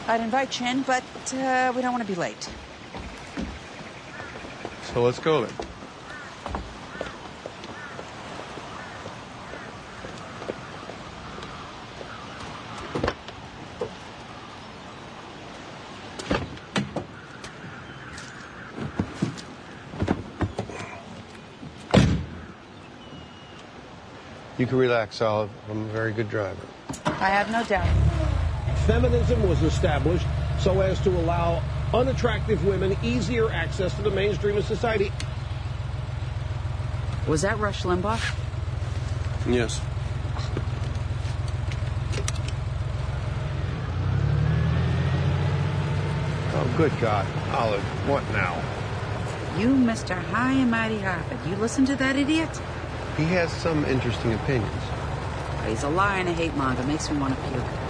I'd invite Chin, but we don't want to be late. So let's go then. You can relax, Olive. I'm a very good driver. I have no doubt. Feminism was established so as to allow unattractive women easier access to the mainstream of society. Was that Rush Limbaugh? Yes. Oh, good God. Olive, what now? You, Mr. High and Mighty Harvard, you listen to that idiot? He has some interesting opinions. He's a liar and a hate monger. Makes me want to puke.